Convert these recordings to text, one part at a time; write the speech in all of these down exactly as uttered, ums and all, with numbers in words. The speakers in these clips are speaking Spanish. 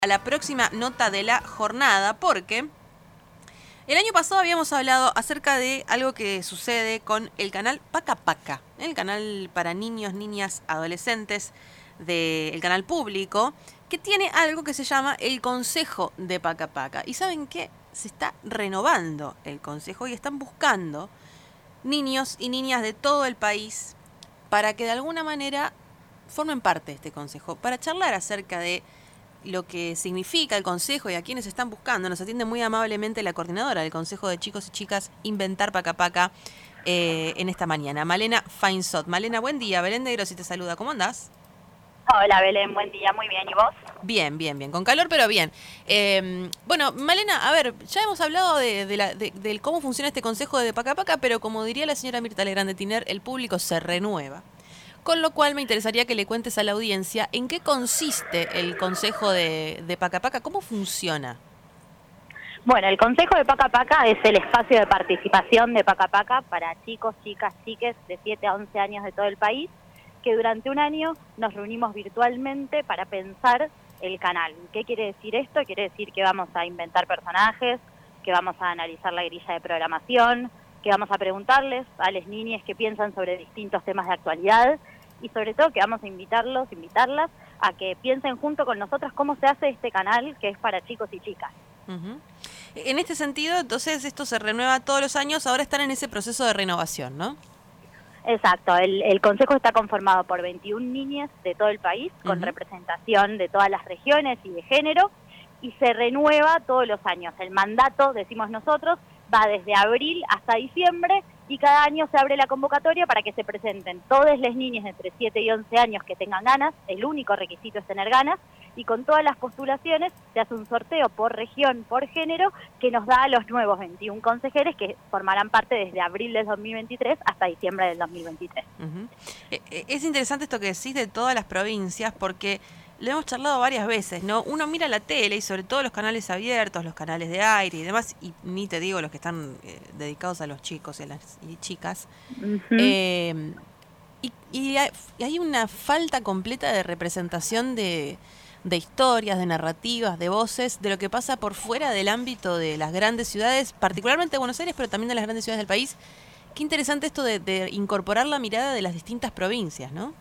A la próxima nota de la jornada, porque el año pasado habíamos hablado acerca de algo que sucede con el canal Paca Paca, el canal para niños, niñas, adolescentes del canal público, que tiene algo que se llama el Consejo de Paca Paca. ¿Y saben qué? Se está renovando el consejo y están buscando niños y niñas de todo el país para que de alguna manera formen parte de este consejo, para charlar acerca de lo que significa el consejo y a quienes están buscando. Nos atiende muy amablemente la coordinadora del Consejo de Chicos y Chicas Inventar Paca Paca eh, en esta mañana, Malena Feinsot. Malena, buen día. Belén de Grossi te saluda. ¿Cómo andás? Hola Belén, buen día. Muy bien. ¿Y vos? Bien, bien, bien. Con calor, pero bien. Eh, bueno, Malena, a ver, ya hemos hablado de, de, la, de, de cómo funciona este consejo de Paca Paca, pero como diría la señora Mirta Legrand de Tiner, el público se renueva. Con lo cual me interesaría que le cuentes a la audiencia en qué consiste el Consejo de, de Paca Paca, cómo funciona. Bueno, el Consejo de Paca Paca es el espacio de participación de Paca Paca para chicos, chicas, chiques de siete a once años de todo el país, que durante un año nos reunimos virtualmente para pensar el canal. ¿Qué quiere decir esto? Quiere decir que vamos a inventar personajes, que vamos a analizar la grilla de programación, que vamos a preguntarles a las niñas qué piensan sobre distintos temas de actualidad y sobre todo que vamos a invitarlos, invitarlas a que piensen junto con nosotros cómo se hace este canal que es para chicos y chicas. Uh-huh. En este sentido, entonces, esto se renueva todos los años, ahora están en ese proceso de renovación, ¿no? Exacto, el, el consejo está conformado por veintiún niñas de todo el país, con uh-huh. representación de todas las regiones y de género, y se renueva todos los años. El mandato, decimos nosotros, va desde abril hasta diciembre y cada año se abre la convocatoria para que se presenten todas las niñas entre siete y once años que tengan ganas, el único requisito es tener ganas, y con todas las postulaciones se hace un sorteo por región, por género, que nos da a los nuevos veintiún consejeros que formarán parte desde abril del dos mil veintitrés hasta diciembre del dos mil veintitrés. Uh-huh. Es interesante esto que decís de todas las provincias porque lo hemos charlado varias veces, ¿no? Uno mira la tele y sobre todo los canales abiertos, los canales de aire y demás, y ni te digo los que están eh, dedicados a los chicos y a las y chicas, uh-huh. eh, y, y hay una falta completa de representación de, de historias, de narrativas, de voces, de lo que pasa por fuera del ámbito de las grandes ciudades, particularmente de Buenos Aires, pero también de las grandes ciudades del país. Qué interesante esto de, de incorporar la mirada de las distintas provincias, ¿no?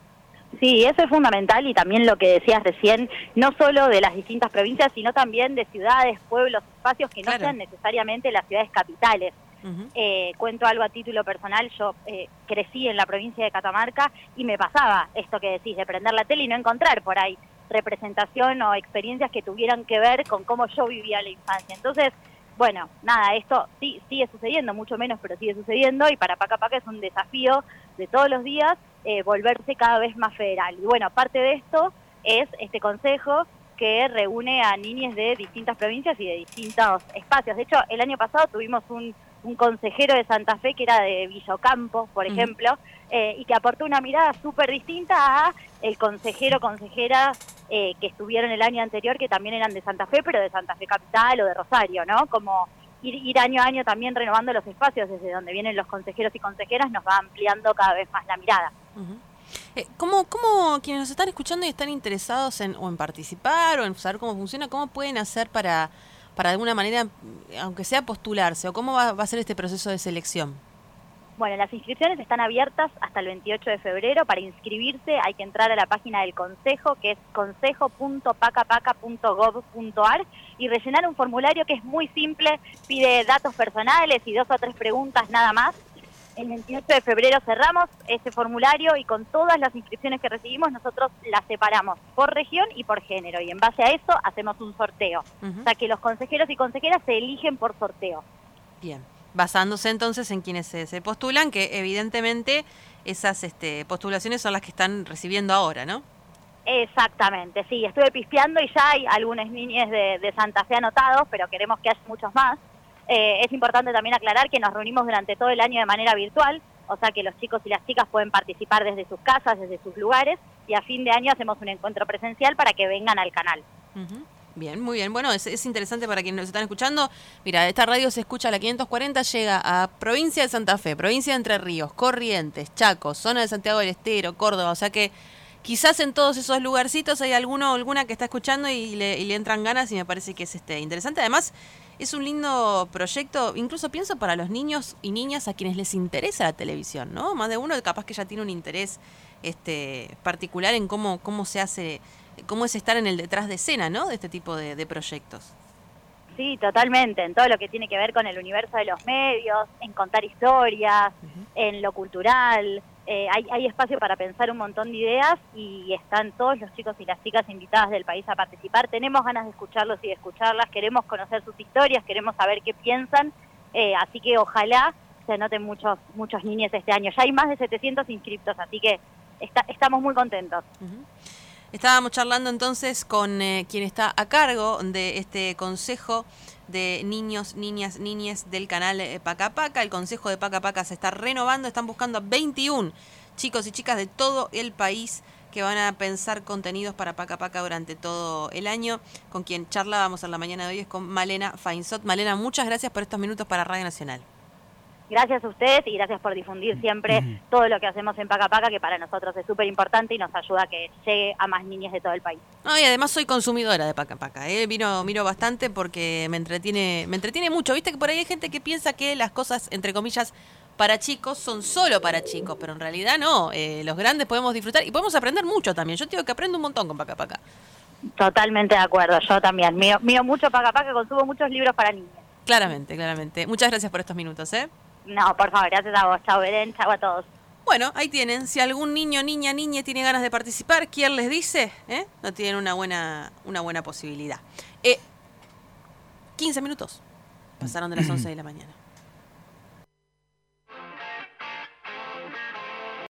Sí, eso es fundamental y también lo que decías recién, no solo de las distintas provincias, sino también de ciudades, pueblos, espacios que no claro. sean necesariamente las ciudades capitales. Uh-huh. Eh, cuento algo a título personal, yo eh, crecí en la provincia de Catamarca y me pasaba esto que decís, de prender la tele y no encontrar por ahí representación o experiencias que tuvieran que ver con cómo yo vivía la infancia. Entonces, bueno, nada, esto sí sigue sucediendo, mucho menos, pero sigue sucediendo y para Paca Paca es un desafío de todos los días eh, volverse cada vez más federal. Y bueno, parte de esto es este consejo que reúne a niñas de distintas provincias y de distintos espacios. De hecho, el año pasado tuvimos un, un consejero de Santa Fe que era de Villocampo, por uh-huh. ejemplo, eh, y que aportó una mirada súper distinta a el consejero, consejera eh, que estuvieron el año anterior, que también eran de Santa Fe, pero de Santa Fe Capital o de Rosario, ¿no? Como ir, ir año a año también renovando los espacios desde donde vienen los consejeros y consejeras nos va ampliando cada vez más la mirada. Uh-huh. Eh, ¿cómo, ¿Cómo quienes nos están escuchando y están interesados en, o en participar o en saber cómo funciona, cómo pueden hacer para, para de alguna manera, aunque sea postularse, o cómo va, va a ser este proceso de selección? Bueno, las inscripciones están abiertas hasta el veintiocho de febrero. Para inscribirse hay que entrar a la página del Consejo, que es consejo punto paca paca punto gob punto ar, y rellenar un formulario que es muy simple, pide datos personales y dos o tres preguntas nada más. El veintiocho de febrero cerramos ese formulario y con todas las inscripciones que recibimos nosotros las separamos por región y por género y en base a eso hacemos un sorteo. Uh-huh. O sea que los consejeros y consejeras se eligen por sorteo. Bien, basándose entonces en quienes se, se postulan, que evidentemente esas este, postulaciones son las que están recibiendo ahora, ¿no? Exactamente, sí, estuve pispeando y ya hay algunas niñas de, de Santa Fe anotados, pero queremos que haya muchos más. Eh, es importante también aclarar que nos reunimos durante todo el año de manera virtual, o sea que los chicos y las chicas pueden participar desde sus casas, desde sus lugares, y a fin de año hacemos un encuentro presencial para que vengan al canal. Uh-huh. Bien, muy bien. Bueno, es, es interesante para quienes nos están escuchando. Mira, esta radio se escucha a la quinientos cuarenta, llega a provincia de Santa Fe, provincia de Entre Ríos, Corrientes, Chaco, zona de Santiago del Estero, Córdoba, o sea que quizás en todos esos lugarcitos hay alguno o alguna que está escuchando y le, y le entran ganas, y me parece que es este interesante. Además, es un lindo proyecto, incluso pienso para los niños y niñas a quienes les interesa la televisión, ¿no? Más de uno capaz que ya tiene un interés este particular en cómo, cómo se hace, cómo es estar en el detrás de escena, ¿no? De este tipo de, de proyectos. Sí, totalmente, en todo lo que tiene que ver con el universo de los medios, en contar historias, uh-huh. en lo cultural, eh, hay, hay espacio para pensar un montón de ideas y están todos los chicos y las chicas invitadas del país a participar. Tenemos ganas de escucharlos y de escucharlas, queremos conocer sus historias, queremos saber qué piensan, eh, así que ojalá se anoten muchos, muchos niños este año. Ya hay más de setecientos inscriptos, así que está, estamos muy contentos. Uh-huh. Estábamos charlando entonces con eh, quien está a cargo de este consejo de niños, niñas, niñes del canal eh, Paca Paca. El consejo de Paca Paca se está renovando, están buscando a veintiún chicos y chicas de todo el país que van a pensar contenidos para Paca Paca durante todo el año. Con quien charlábamos en la mañana de hoy es con Malena Feinsod. Malena, muchas gracias por estos minutos para Radio Nacional. Gracias a ustedes y gracias por difundir siempre uh-huh. todo lo que hacemos en Paca Paca, que para nosotros es súper importante y nos ayuda a que llegue a más niñas de todo el país. No, y además soy consumidora de Paca Paca, ¿eh? Miro, miro bastante porque me entretiene, me entretiene mucho. Viste que por ahí hay gente que piensa que las cosas, entre comillas, para chicos son solo para chicos, pero en realidad no. Eh, los grandes podemos disfrutar y podemos aprender mucho también. Yo te digo que aprendo un montón con Paca Paca. Totalmente de acuerdo, yo también. Miro, miro mucho Paca Paca, consumo muchos libros para niñas. Claramente, claramente. Muchas gracias por estos minutos, ¿eh? No, por favor, gracias a vos. Chao, Belén. Chao a todos. Bueno, ahí tienen. Si algún niño, niña, niña tiene ganas de participar, ¿quién les dice? ¿Eh? No tienen una buena, una buena posibilidad. Eh, quince minutos. Pasaron de las once de la mañana.